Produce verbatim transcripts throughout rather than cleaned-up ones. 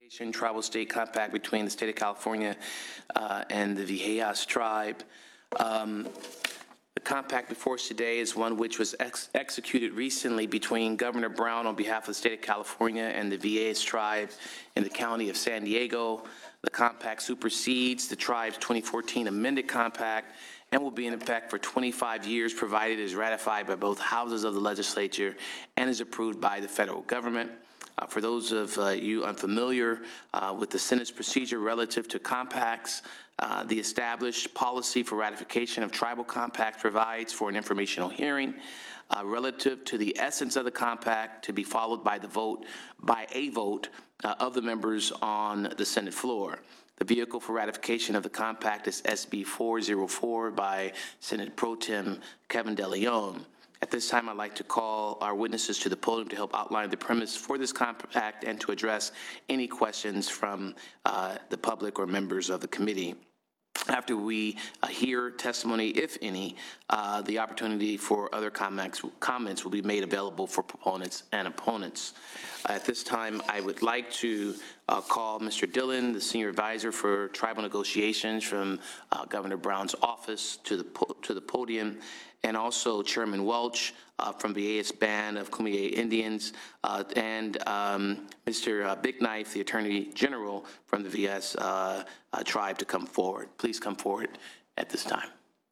Tribal State Compact between the State of California uh, and the Viejas tribe. Um, the compact before us today is one which was ex executed recently between Governor Brown on behalf of the State of California and the Viejas tribe in the county of San Diego. The compact supersedes the tribe's twenty fourteen amended compact and will be in effect for twenty-five years, provided it is ratified by both houses of the legislature and is approved by the federal government. Uh, for those of uh, you unfamiliar uh, with the Senate's procedure relative to compacts, uh, the established policy for ratification of tribal compacts provides for an informational hearing uh, relative to the essence of the compact to be followed by the vote, by a vote uh, of the members on the Senate floor. The vehicle for ratification of the compact is S B four oh four by Senate Pro Tem Kevin De Leon. At this time, I'd like to call our witnesses to the podium to help outline the premise for this compact and to address any questions from uh, the public or members of the committee. After we uh, hear testimony, if any, uh, the opportunity for other comments, comments will be made available for proponents and opponents. Uh, at this time, I would like to uh, call Mister Dillon, the Senior Advisor for Tribal Negotiations from uh, Governor Brown's office, to the, po to the podium, and also Chairman Welch uh, from the Viejas Band of Kumeyaay Indians, uh, and um, Mister Uh, Big Knife, the Attorney General from the Viejas uh, uh, tribe, to come forward. Please come forward at this time.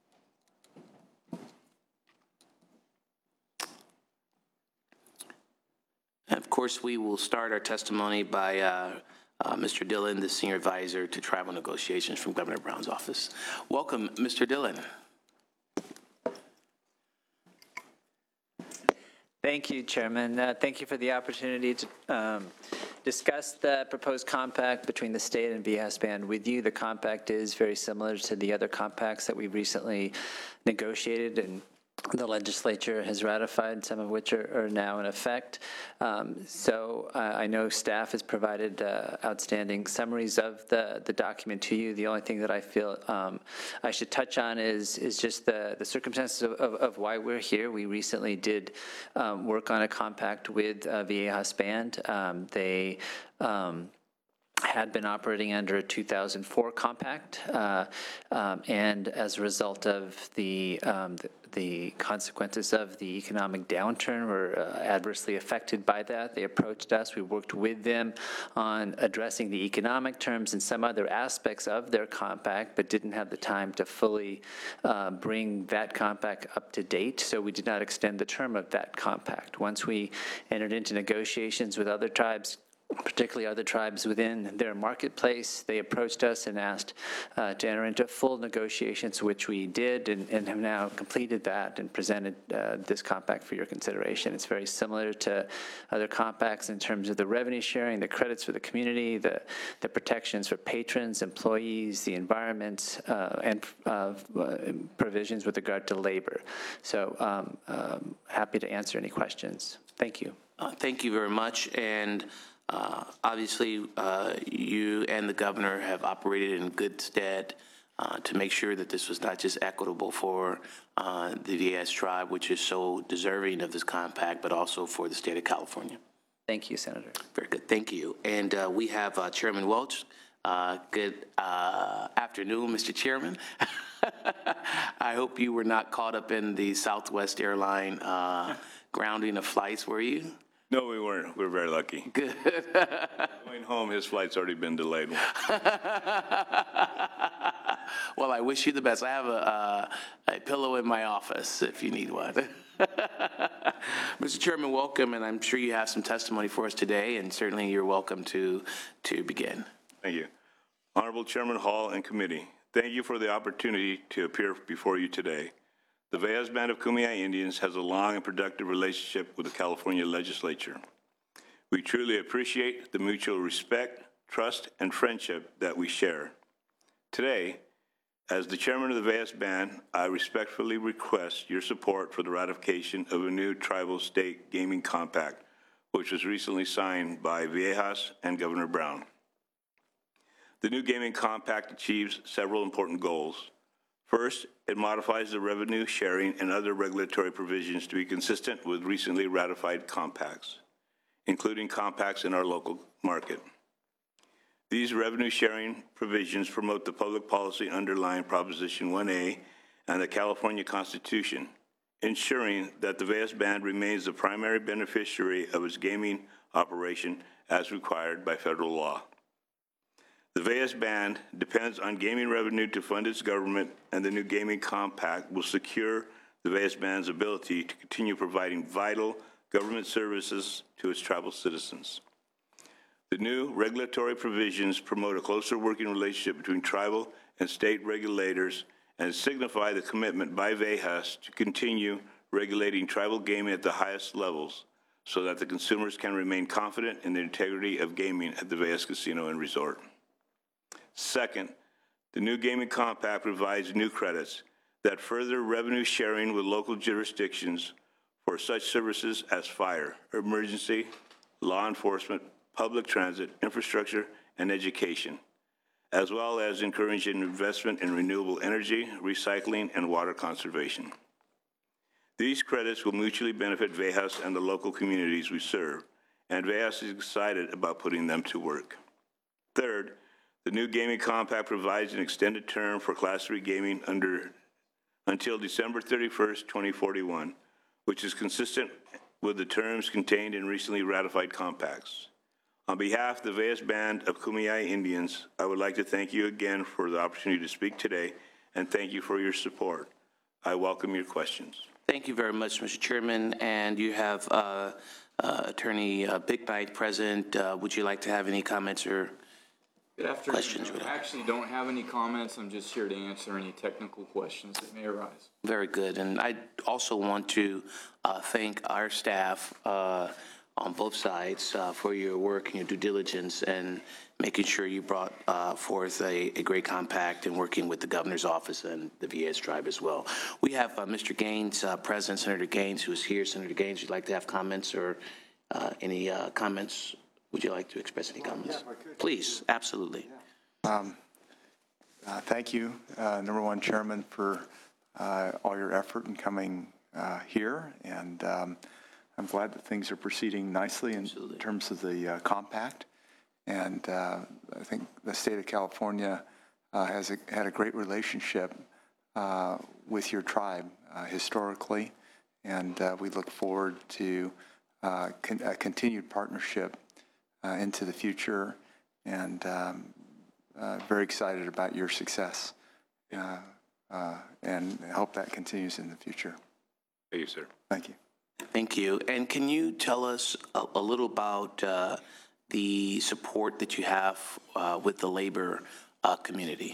And of course, we will start our testimony by uh, uh, Mister Dillon, the Senior Advisor to Tribal Negotiations from Governor Brown's office. Welcome, Mister Dillon. Thank you, Chairman. Uh, thank you for the opportunity to um, discuss the proposed compact between the state and Viejas Band with you. The compact is very similar to the other compacts that we've recently negotiated and the legislature has ratified, some of which are, are now in effect. Um, so uh, I know staff has provided uh, outstanding summaries of the, the document to you. The only thing that I feel um, I should touch on is, is just the, the circumstances of, of, of why we're here. We recently did um, work on a compact with uh, Viejas Band. Um, they um, had been operating under a two thousand four compact, uh, um, and as a result of the, um, the the consequences of the economic downturn were uh, adversely affected by that. They approached us. We worked with them on addressing the economic terms and some other aspects of their compact, but didn't have the time to fully uh, bring that compact up to date, so we did not extend the term of that compact. Once we entered into negotiations with other tribes, particularly other tribes within their marketplace, they approached us and asked uh, to enter into full negotiations, which we did, and, and have now completed that and presented uh, this compact for your consideration. It's very similar to other compacts in terms of the revenue sharing, the credits for the community, the, the protections for patrons, employees, the environment, uh, and uh, provisions with regard to labor. So um, um, happy to answer any questions. Thank you. Uh, thank you very much. And Uh, obviously, uh, you and the governor have operated in good stead uh, to make sure that this was not just equitable for uh, the Viejas tribe, which is so deserving of this compact, but also for the state of California. Thank you, Senator. Very good. Thank you. And uh, we have uh, Chairman Welch. Uh, good uh, afternoon, Mister Chairman. I hope you were not caught up in the Southwest airline uh, grounding of flights, were you? No, we weren't. We were very lucky. Good. Going home, his flight's already been delayed. Well, I wish you the best. I have a, a, a pillow in my office if you need one. Mister Chairman, welcome, and I'm sure you have some testimony for us today, and certainly you're welcome to, to begin. Thank you. Honorable Chairman Hall and committee, thank you for the opportunity to appear before you today. The Viejas Band of Kumeyaay Indians has a long and productive relationship with the California legislature. We truly appreciate the mutual respect, trust, and friendship that we share. Today, as the chairman of the Viejas Band, I respectfully request your support for the ratification of a new tribal state gaming compact, which was recently signed by Viejas and Governor Brown. The new gaming compact achieves several important goals. First, it modifies the revenue sharing and other regulatory provisions to be consistent with recently ratified compacts, including compacts in our local market. These revenue-sharing provisions promote the public policy underlying Proposition one A and the California Constitution, ensuring that the V A S Band remains the primary beneficiary of its gaming operation as required by federal law. The V A S Band depends on gaming revenue to fund its government, and the new gaming compact will secure the V A S Band's ability to continue providing vital government services to its tribal citizens. The new regulatory provisions promote a closer working relationship between tribal and state regulators and signify the commitment by V A S to continue regulating tribal gaming at the highest levels so that the consumers can remain confident in the integrity of gaming at the V A S Casino and Resort. Second, the new gaming compact provides new credits that further revenue sharing with local jurisdictions for such services as fire, emergency, law enforcement, public transit, infrastructure, and education, as well as encouraging investment in renewable energy, recycling, and water conservation. These credits will mutually benefit V A S and the local communities we serve, and V A S is excited about putting them to work. Third, the new gaming compact provides an extended term for Class three gaming under until December thirty-first, twenty forty-one, which is consistent with the terms contained in recently ratified compacts. On behalf of the V A S Band of Kumeyaay Indians, I would like to thank you again for the opportunity to speak today, and thank you for your support. I welcome your questions. Thank you very much, Mister Chairman. And you have uh, uh, Attorney uh, Big Bite present. Uh, would you like to have any comments or Good afternoon. questions? I actually don't have any comments. I'm just here to answer any technical questions that may arise. Very good. And I also want to uh, thank our staff uh, on both sides uh, for your work and your due diligence and making sure you brought uh, forth a, a great compact and working with the governor's office and the V A S tribe as well. We have uh, Mister Gaines uh, present, Senator Gaines, who is here. Senator Gaines, would you like to have comments or uh, any uh, comments? Would you like to express any comments? Yeah, if I could. Please, absolutely. Um, uh, thank you, uh, number one chairman, for uh, all your effort in coming uh, here, and um, I'm glad that things are proceeding nicely in Absolutely. terms of the uh, compact. And uh, I think the state of California uh, has a, had a great relationship uh, with your tribe uh, historically, and uh, we look forward to uh, con a continued partnership uh, into the future, and um, uh, very excited about your success, uh, uh, and I hope that continues in the future. Thank you, sir. Thank you. Thank you. And can you tell us a, a little about uh, the support that you have uh, with the labor uh, community?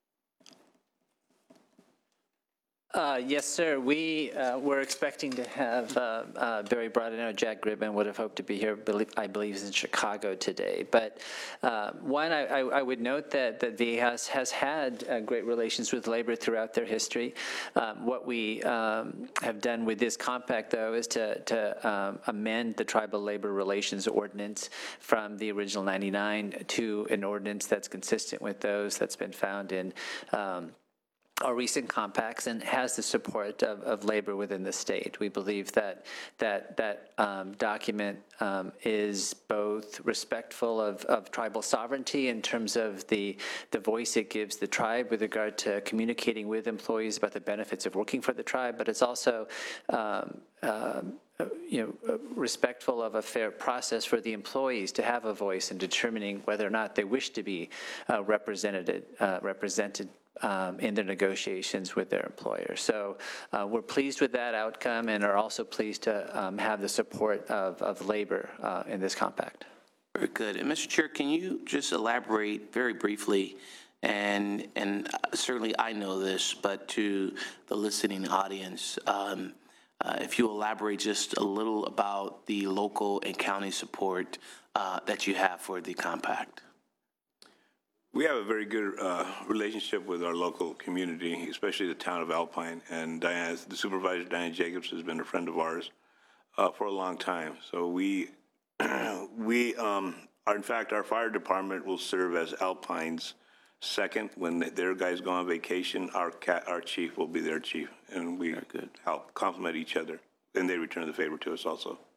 Uh, yes, sir. We uh, were expecting to have uh, uh, Barry Broad. I know Jack Gribben would have hoped to be here. Believe, I believe he's in Chicago today. But uh, one, I, I, I would note that that V A S has had uh, great relations with labor throughout their history. Um, what we um, have done with this compact, though, is to to um, amend the Tribal Labor Relations Ordinance from the original ninety-nine to an ordinance that's consistent with those that's been found in Um, our recent compacts and has the support of, of labor within the state. We believe that that that um, document um, is both respectful of, of tribal sovereignty in terms of the the voice it gives the tribe with regard to communicating with employees about the benefits of working for the tribe, but it's also um, um, you know, respectful of a fair process for the employees to have a voice in determining whether or not they wish to be uh, represented uh, represented Um, in their negotiations with their employer. So uh, we're pleased with that outcome and are also pleased to um, have the support of, of labor uh, in this compact. Very good. And Mister Chair, can you just elaborate very briefly, and and certainly I know this, but to the listening audience, um, uh, if you elaborate just a little about the local and county support uh, that you have for the compact? We have a very good uh, relationship with our local community, especially the town of Alpine. And Diane, the supervisor, Diane Jacobs, has been a friend of ours uh, for a long time. So we, we um, are, in fact, our fire department will serve as Alpine's second. When their guys go on vacation, our cat, our chief will be their chief, and we help complement each other. And they return the favor to us also.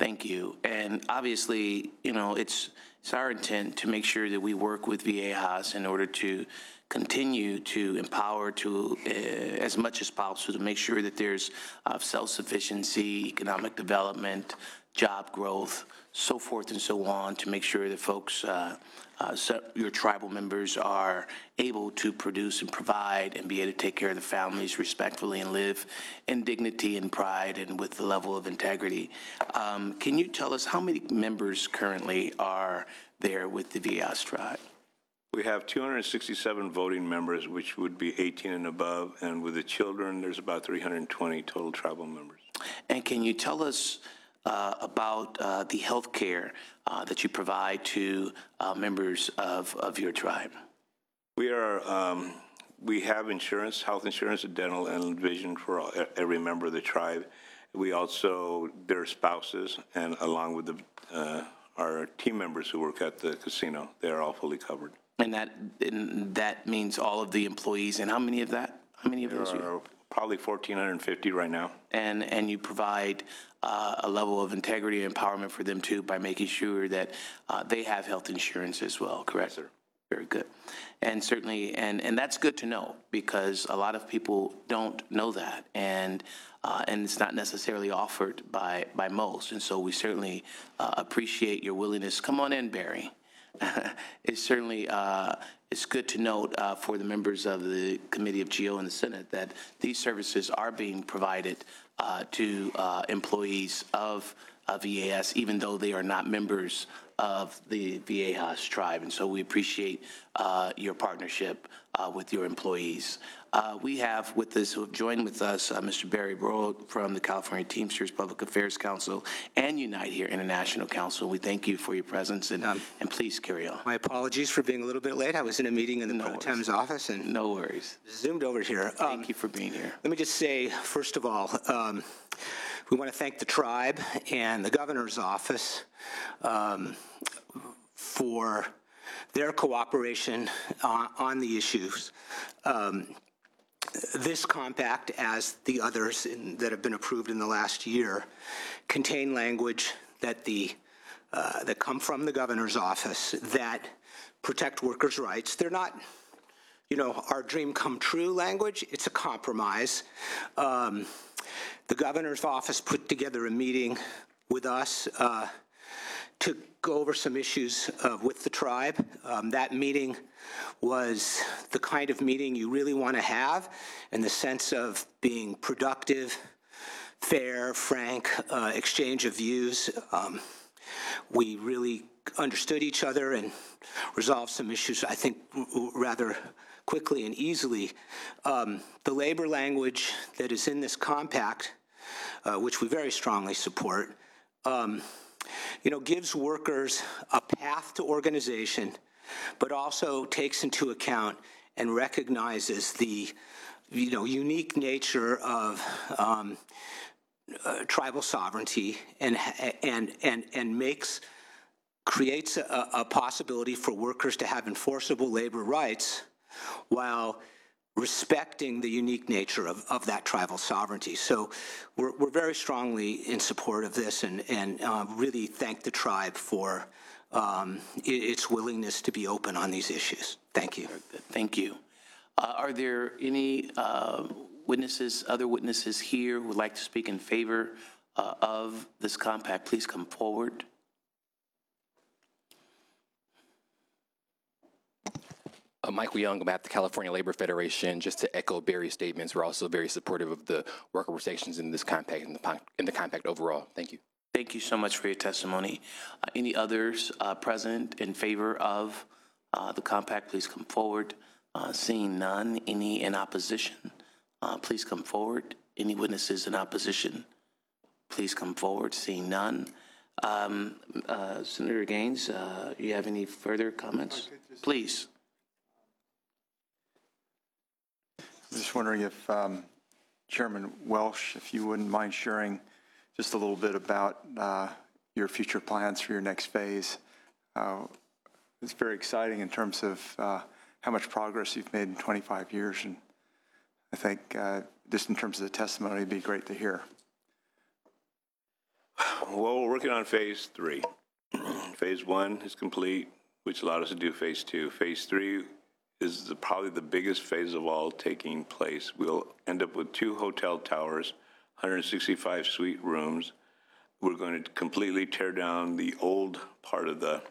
Thank you. And obviously, you know, it's, it's our intent to make sure that we work with Viejas in order to continue to empower to uh, as much as possible to make sure that there's uh, self-sufficiency, economic development, job growth, so forth and so on, to make sure that folks, uh, uh, so your tribal members are able to produce and provide and be able to take care of the families respectfully and live in dignity and pride and with the level of integrity. Um, can you tell us how many members currently are there with the Viejas tribe? We have two hundred sixty-seven voting members, which would be eighteen and above, and with the children, there's about three hundred twenty total tribal members. And can you tell us uh, about uh, the health care uh, that you provide to uh, members of, of your tribe? We are, um, we have insurance, health insurance, dental, and vision for all, every member of the tribe. We also, their spouses, and along with the, uh, our team members who work at the casino, they are all fully covered. And that, and that means all of the employees, and how many of that? How many of those? There are probably one thousand four hundred fifty right now. And, and you provide uh, a level of integrity and empowerment for them too by making sure that uh, they have health insurance as well, correct? Yes, sir. Very good. And certainly, and, and that's good to know, because a lot of people don't know that, and uh, and it's not necessarily offered by, by most. And so we certainly uh, appreciate your willingness. Come on in, Barry. It's certainly uh, it's good to note uh, for the members of the Committee of G O and the Senate that these services are being provided uh, to uh, employees of uh, V A S, even though they are not members of the Viejas tribe. And so we appreciate uh, your partnership uh, with your employees. Uh, we have with us, who have joined with us, uh, Mister Barry Broad from the California Teamsters Public Affairs Council and Unite Here International Council. We thank you for your presence, and, um, and please carry on. My apologies for being a little bit late. I was in a meeting in the No Pro worries. Tem's office and No worries. zoomed over here. Um, Thank you for being here. Let me just say, first of all, um, we want to thank the tribe and the governor's office um, for their cooperation on, on the issues. Um, This compact, as the others in, that have been approved in the last year, contain language that the uh, that come from the governor's office that protect workers' rights. They're not, you know, our dream come true language. It's a compromise. Um, the governor's office put together a meeting with us uh, to go over some issues uh, with the tribe. Um, that meeting was the kind of meeting you really want to have in the sense of being productive, fair, frank, uh, exchange of views. Um, we really understood each other and resolved some issues, I think, rather quickly and easily. Um, the labor language that is in this compact, uh, which we very strongly support, um, you know, gives workers a path to organization, but also takes into account and recognizes the, you know, unique nature of um, uh, tribal sovereignty, and and and and makes creates a, a possibility for workers to have enforceable labor rights while respecting the unique nature of, of that tribal sovereignty. So we're, we're very strongly in support of this, and, and uh, really thank the tribe for um, its willingness to be open on these issues. Thank you. Thank you. Uh, are there any uh, witnesses, other witnesses here who would like to speak in favor uh, of this compact? Please come forward. Uh, Michael Young, I'm at the California Labor Federation. Just to echo Barry's statements, we're also very supportive of the worker protections in this compact and the, in the compact overall. Thank you. Thank you so much for your testimony. Uh, any others uh, present in favor of uh, the compact? Please come forward. Uh, seeing none, any in opposition? Uh, please come forward. Any witnesses in opposition? Please come forward. Seeing none. Um, uh, Senator Gaines, uh, you have any further comments? Please. I'm just wondering if um, Chairman Welsh, if you wouldn't mind sharing just a little bit about uh, your future plans for your next phase. Uh, it's very exciting in terms of uh, how much progress you've made in twenty-five years, and I think uh, just in terms of the testimony, it'd be great to hear. Well, we're working on phase three. Phase one is complete, which allowed us to do phase two. Phase three is the, probably the biggest phase of all taking place. We'll end up with two hotel towers, one hundred sixty-five suite rooms. We're going to completely tear down the old part of the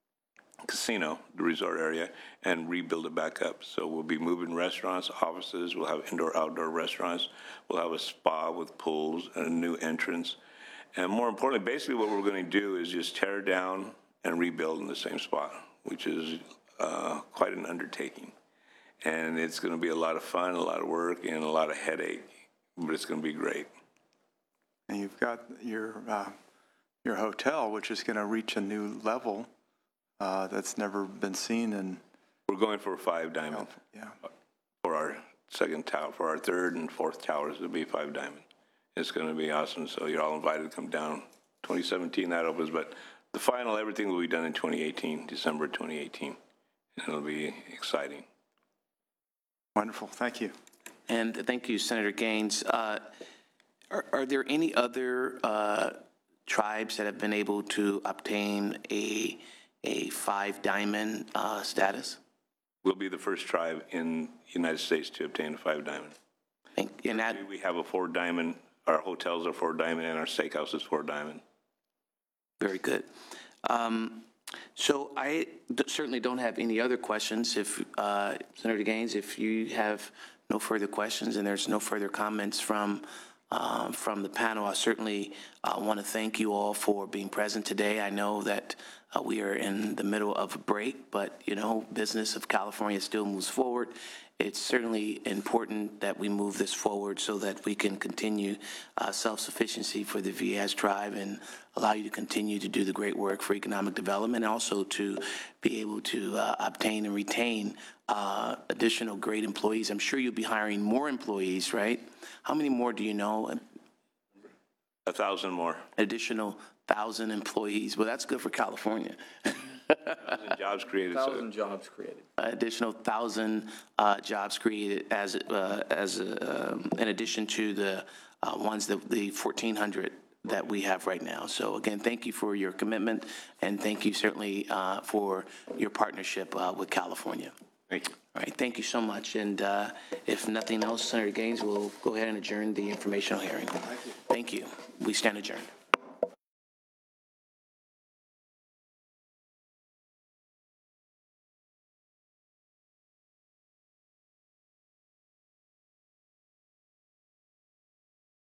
casino, the resort area, and rebuild it back up. So we'll be moving restaurants, offices, we'll have indoor, outdoor restaurants, we'll have a spa with pools and a new entrance. And more importantly, basically what we're going to do is just tear down and rebuild in the same spot, which is uh, quite an undertaking. And it's going to be a lot of fun, a lot of work, and a lot of headache, but it's going to be great. And you've got your, uh, your hotel, which is going to reach a new level uh, that's never been seen in. We're going for a five diamond. Yeah. For our second tower, for our third and fourth towers, it'll be five diamond. It's going to be awesome. So you're all invited to come down. twenty seventeen that opens, but the final, everything will be done in twenty eighteen, December twenty eighteen. And it'll be exciting. Wonderful. Thank you. And thank you, Senator Gaines. Uh, Are, are there any other uh, tribes that have been able to obtain a, a five diamond uh, status? We'll be the first tribe in the United States to obtain a five diamond. Thank- And that, We have a four diamond, our hotels are four diamond, and our steakhouse is four diamond. very good. Um, So I d- certainly don't have any other questions. If, uh, Senator Gaines, if you have no further questions and there's no further comments from, uh, from the panel, I certainly uh, want to thank you all for being present today. I know that uh, we are in the middle of a break, but, you know, business of California still moves forward. It's certainly important that we move this forward so that we can continue uh, self-sufficiency for the Viejas tribe and allow you to continue to do the great work for economic development, and also to be able to uh, obtain and retain uh, additional great employees. I'm sure you'll be hiring more employees, right? How many more do you know? A thousand more. Additional thousand employees. Well, that's good for California. Thousand jobs created. so- Thousand jobs created. Additional thousand uh, jobs created as uh, as uh, um, in addition to the uh, ones that the fourteen hundred that we have right now. So again, thank you for your commitment, and thank you certainly uh, for your partnership uh, with California. Thank you. All right, thank you so much. And uh, if nothing else, Senator Gaines will go ahead and adjourn the informational hearing. Thank you. Thank you. We stand adjourned.